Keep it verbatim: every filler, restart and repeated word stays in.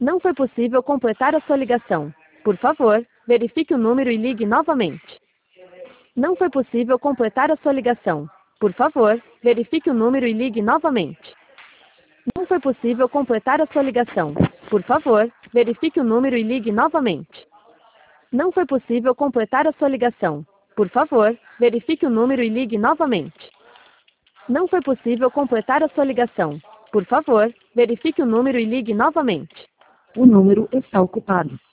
Não foi possível completar a sua ligação. Por favor, verifique o número e ligue novamente. Não foi possível completar a sua ligação. Por favor, verifique o número e ligue novamente. Não foi possível completar a sua ligação. Por favor, verifique o número e ligue novamente. Não foi possível completar a sua ligação. Por favor, verifique o número e ligue novamente. Não foi possível completar a sua ligação. Por favor, verifique o número e ligue novamente. O número está ocupado.